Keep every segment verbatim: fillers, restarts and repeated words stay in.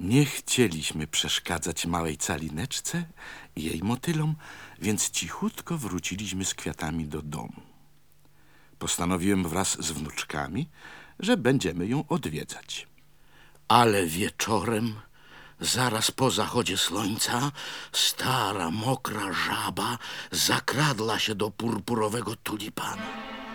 Nie chcieliśmy przeszkadzać małej calineczce i jej motylom, więc cichutko wróciliśmy z kwiatami do domu. Postanowiłem wraz z wnuczkami, że będziemy ją odwiedzać. Ale wieczorem, zaraz po zachodzie słońca, stara, mokra żaba zakradła się do purpurowego tulipana.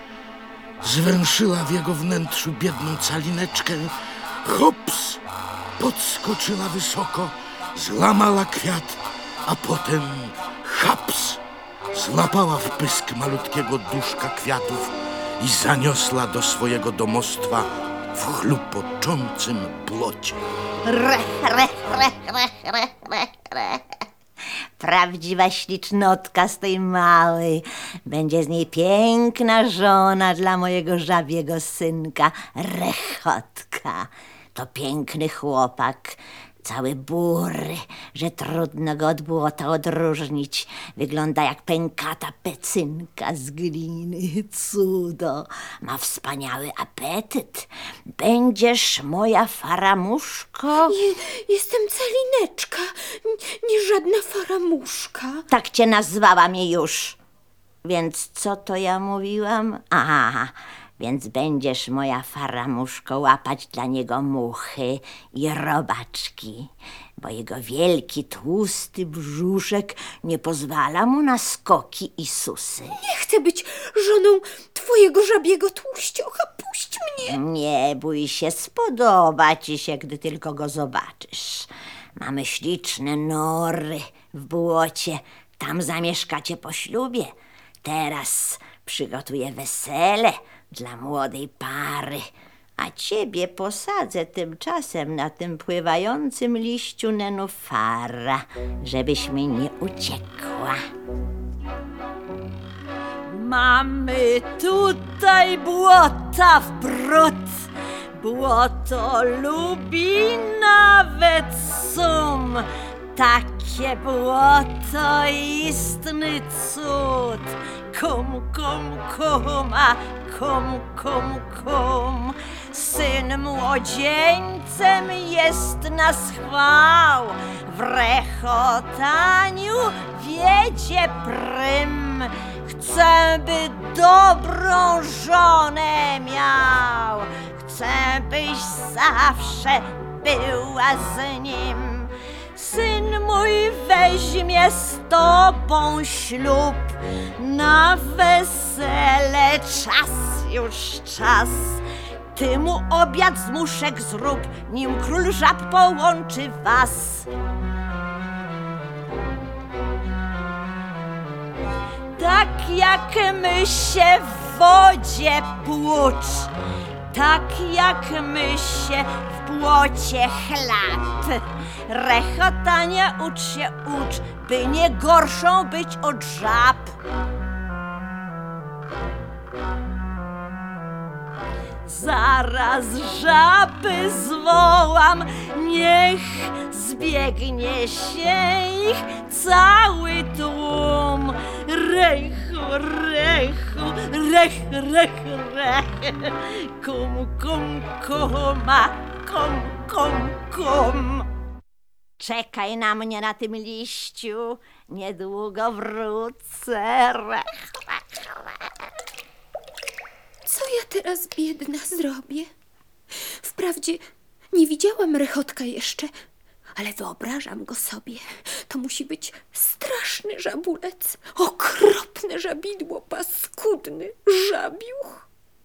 Zwęszyła w jego wnętrzu biedną calineczkę. Hops! Podskoczyła wysoko, złamała kwiat, a potem haps! Złapała w pysk malutkiego duszka kwiatów i zaniosła do swojego domostwa w chlupoczącym błocie. Rech, rech, rech, rech, rech, rech, rech. Prawdziwa ślicznotka z tej małej. Będzie z niej piękna żona dla mojego żabiego synka, Rechotka. To piękny chłopak, cały bury, że trudno go od błota odróżnić. Wygląda jak pękata pecynka z gliny. Cudo. Ma wspaniały apetyt. Będziesz moja faramuszko? Je, jestem Calineczka, N- nie żadna faramuszka. Tak cię nazwałam jej już. Więc co to ja mówiłam? Aha, więc będziesz moja faramuszko łapać dla niego muchy i robaczki, bo jego wielki, tłusty brzuszek nie pozwala mu na skoki i susy. Nie chcę być żoną twojego żabiego tłuściocha, puść mnie. Nie bój się, spodoba ci się, gdy tylko go zobaczysz. Mamy śliczne nory w błocie, tam zamieszkacie po ślubie. Teraz przygotuję wesele dla młodej pary, a ciebie posadzę tymczasem na tym pływającym liściu nenufara, żebyś mi nie uciekła. Mamy tutaj błota w brud. Błoto lubi nawet sum. Takie błoto istny cud. Kum, kum, kum, a kum, kum, kum. Syn młodzieńcem jest na schwał. W rechotaniu wiedzie prym. Chcę, by dobrą żonę miał. Chcę, byś zawsze była z nim. Syn mój weźmie z tobą ślub. Na wesele czas, już czas. Ty mu obiad z muszek zrób, nim król żab połączy was. Tak jak my się w wodzie płucz, tak jak my się w błocie chlap. Rechotania ucz się, ucz, by nie gorszą być od żab. Zaraz żaby zwołam, niech zbiegnie się ich cały tłum. Rechu, rechu, rech, rech, rech. Kum, kum, kuma, kum, kum, kum. Czekaj na mnie na tym liściu, niedługo wrócę. Rech, rech, rech. Co ja teraz, biedna, zrobię? Wprawdzie nie widziałam Rechotka jeszcze, ale wyobrażam go sobie. To musi być straszny żabulec, okropne żabidło, paskudny żabiuch.